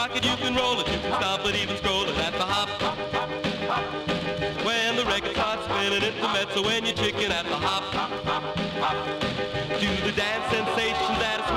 rock it, you can roll it, you can stomp it, even scroll it at the hop. When the record starts spinning, it's the mezzo when you're chicken at the hop. Do the dance sensation that is